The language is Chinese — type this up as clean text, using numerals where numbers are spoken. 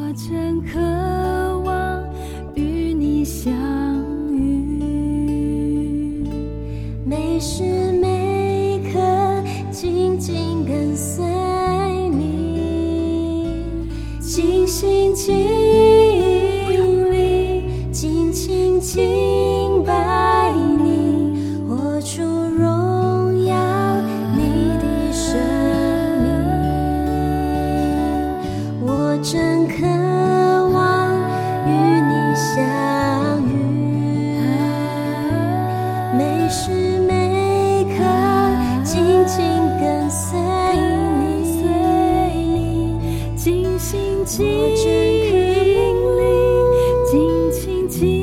真渴望与你相遇， 每时每刻紧紧跟随你，尽心尽力尽情敬拜你，活出荣耀你的生命。我真渴望与你相遇，每时每刻紧紧跟随你， 尽心尽力尽情尽